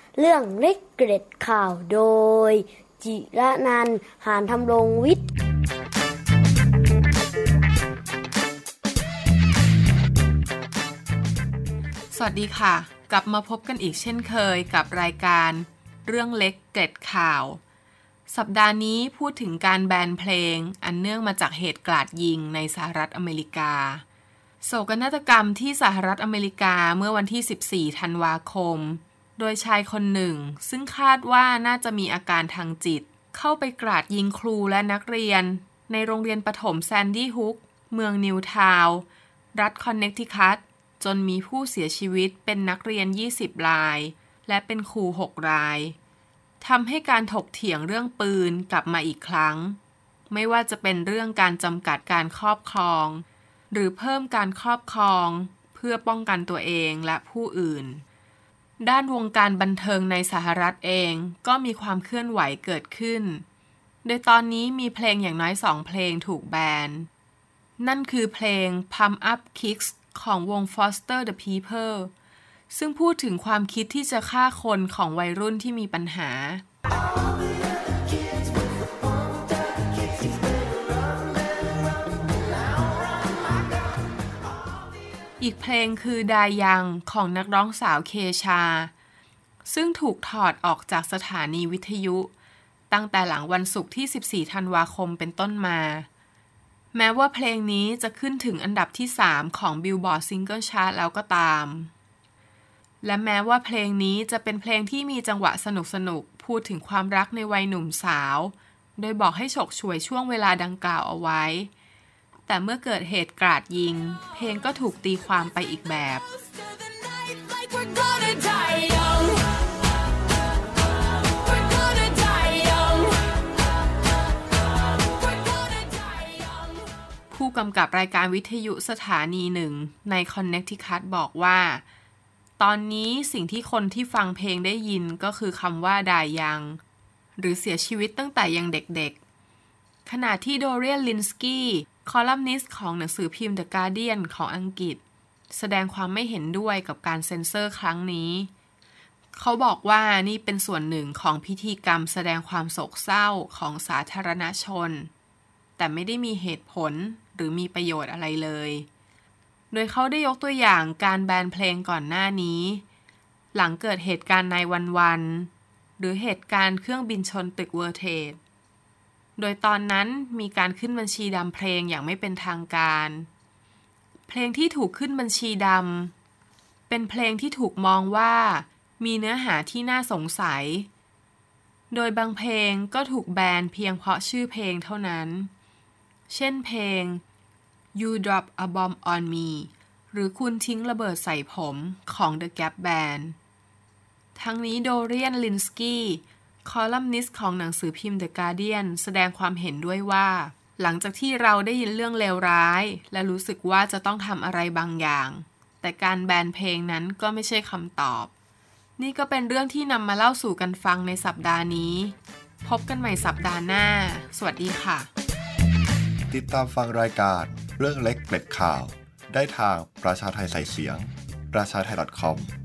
เรื่องเล็กเกร็ดข่าวโดยจิรนันท์ หานธำรงวิทย์สวัสดีค่ะกลับมาพบกันอีกเช่นเคยกับรายการเรื่องเล็กเกร็ดข่าวสัปดาห์นี้พูดถึงการแบนเพลงอันเนื่องมาจากเหตุกราดยิงในสหรัฐอเมริกาโศกนาฏกรรมที่สหรัฐอเมริกาเมื่อวันที่14ธันวาคมโดยชายคนหนึ่งซึ่งคาดว่าน่าจะมีอาการทางจิตเข้าไปกราดยิงครูและนักเรียนในโรงเรียนประถมแซนดี้ฮุกเมืองนิวทาวน์รัฐคอนเนคทิคัตจนมีผู้เสียชีวิตเป็นนักเรียน20รายและเป็นครู6รายทำให้การถกเถียงเรื่องปืนกลับมาอีกครั้งไม่ว่าจะเป็นเรื่องการจำกัดการครอบครองหรือเพิ่มการครอบครองเพื่อป้องกันตัวเองและผู้อื่นด้านวงการบันเทิงในสหรัฐเองก็มีความเคลื่อนไหวเกิดขึ้นโดยตอนนี้มีเพลงอย่างน้อย2เพลงถูกแบนนั่นคือเพลง Pump Up Kicks ของวง Foster the People ซึ่งพูดถึงความคิดที่จะฆ่าคนของวัยรุ่นที่มีปัญหาอีกเพลงคือดายังของนักร้องสาวเคชาซึ่งถูกถอดออกจากสถานีวิทยุตั้งแต่หลังวันศุกร์ที่14ธันวาคมเป็นต้นมาแม้ว่าเพลงนี้จะขึ้นถึงอันดับที่3ของ Billboard Single Chart แล้วก็ตามและแม้ว่าเพลงนี้จะเป็นเพลงที่มีจังหวะสนุกๆพูดถึงความรักในวัยหนุ่มสาวโดยบอกให้ฉกฉวยช่วงเวลาดังกล่าวเอาไว้แต่เมื่อเกิดเหตุกราดยิงเพลงก็ถูกตีความไปอีกแบบผู้กำกับรายการวิทยุสถานีหนึ่งในคอนเนคทิคัตบอกว่าตอนนี้สิ่งที่คนที่ฟังเพลงได้ยินก็คือคำว่าดายังหรือเสียชีวิตตั้งแต่ยังเด็กๆขณะที่โดเรียนลินสกี้คอลัมนิสต์ของหนังสือพิมพ์ The Guardian ของอังกฤษแสดงความไม่เห็นด้วยกับการเซ็นเซอร์ครั้งนี้เขาบอกว่านี่เป็นส่วนหนึ่งของพิธีกรรมแสดงความโศกเศร้าของสาธารณชนแต่ไม่ได้มีเหตุผลหรือมีประโยชน์อะไรเลยโดยเขาได้ยกตัวอย่างการแบนเพลงก่อนหน้านี้หลังเกิดเหตุการณ์ในวันๆหรือเหตุการณ์เครื่องบินชนตึกเวิลด์เทรดโดยตอนนั้นมีการขึ้นบัญชีดำเพลงอย่างไม่เป็นทางการเพลงที่ถูกขึ้นบัญชีดำเป็นเพลงที่ถูกมองว่ามีเนื้อหาที่น่าสงสัยโดยบางเพลงก็ถูกแบนเพียงเพราะชื่อเพลงเท่านั้นเช่นเพลง You Drop a Bomb on Me หรือคุณทิ้งระเบิดใส่ผมของ The Gap Band ทั้งนี้โดเรียนลินสกี้คอลัมนิสต์ของหนังสือพิมพ์ The Guardian แสดงความเห็นด้วยว่าหลังจากที่เราได้ยินเรื่องเลวร้ายและรู้สึกว่าจะต้องทำอะไรบางอย่างแต่การแบนเพลงนั้นก็ไม่ใช่คำตอบนี่ก็เป็นเรื่องที่นำมาเล่าสู่กันฟังในสัปดาห์นี้พบกันใหม่สัปดาห์หน้าสวัสดีค่ะติดตามฟังรายการเรื่องเล็กเกร็ดข่าวได้ทางประชาไทใส่เสียงประชาไท .com